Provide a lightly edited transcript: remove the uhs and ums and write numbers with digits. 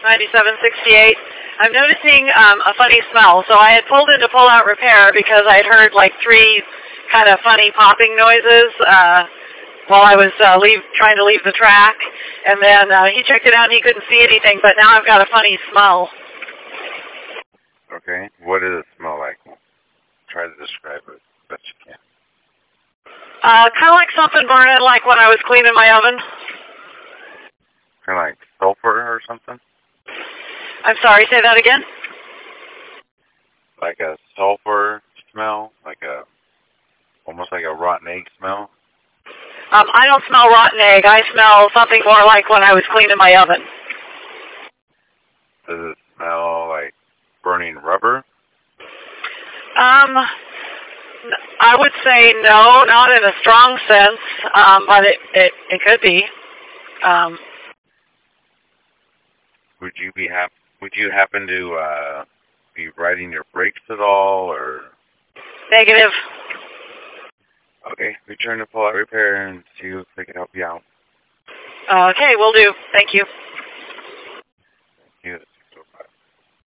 9768. I'm noticing a funny smell. So I had pulled into pull-out repair because I had heard like 3 kind of funny popping noises while I was trying to leave the track. And then he checked it out and he couldn't see anything, but now I've got a funny smell. Okay. What does it smell like? Try to describe it best you can. Kind of like something burning, like when I was cleaning my oven. Kind of like sulfur or something? I'm sorry, say that again? Like a sulfur smell? Almost like a rotten egg smell? I don't smell rotten egg. I smell something more like when I was cleaning my oven. Does it smell like burning rubber? I would say no, not in a strong sense, but it could be. Would you happen to be riding your brakes at all, or? Negative. Okay, return to pull-out repair and see if they can help you out. Okay, will do. Thank you.